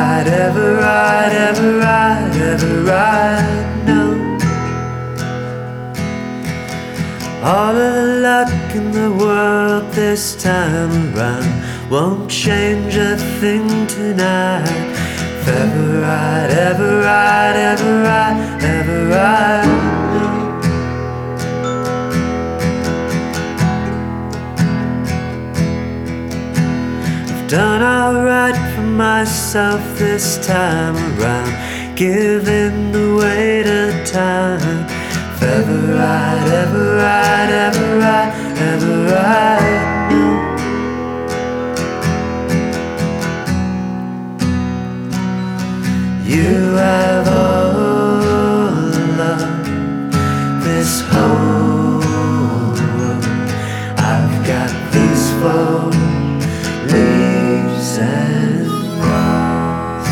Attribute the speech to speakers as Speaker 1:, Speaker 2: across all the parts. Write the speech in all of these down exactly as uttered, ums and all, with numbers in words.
Speaker 1: right, ever right, ever right, ever right, no. All of the luck in the world this time around won't change a thing tonight. If ever right, ever right, ever right, ever right, no. I've done alright for myself this time around, giving the weight of time. If ever right, ever right, ever right, ever right, no. You have all love, this whole world. I've got these four leaves and walls.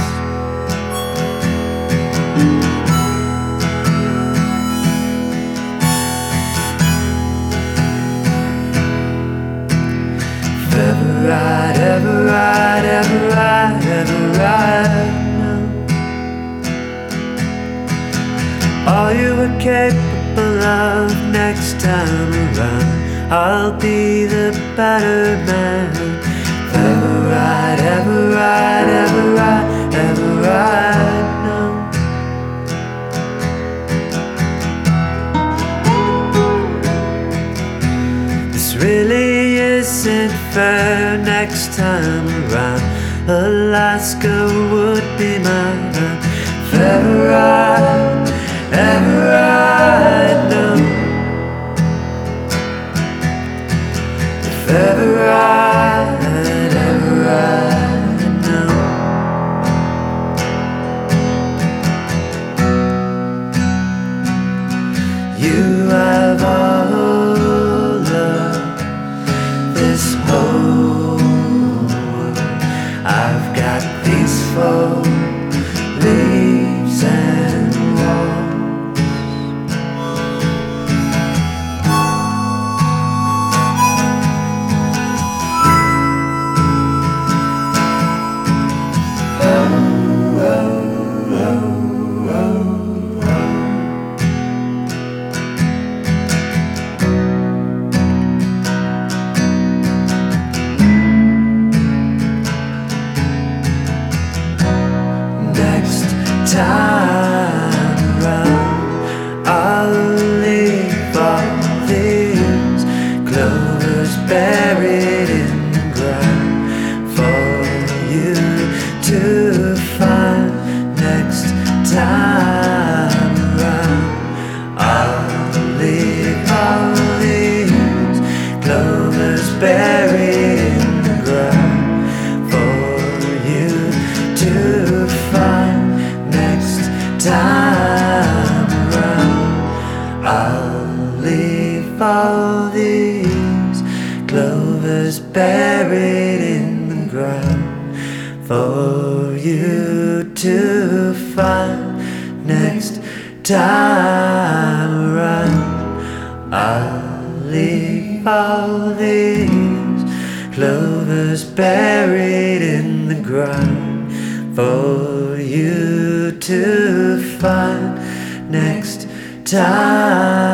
Speaker 1: If ever right, ever right, ever right, ever right, all you were capable of next time around, I'll be the better man. Ever right, ever right, ever right, ever right, no. This really isn't fair next time around. Alaska would be mine. Ever right, ever right, no. If ever right, ever right, no. You have all of this whole world. I've got these four leaves and walls. Oh, oh, oh, oh, oh. Next time round, I'll leave all these clovers buried in the ground for you to find. Next time round, I'll leave all these clovers buried in the ground for you to find. Next time around, I'll leave all these clovers buried in the ground for you to find. Next time around, I'll leave all these clovers buried in the ground for you to find. Next time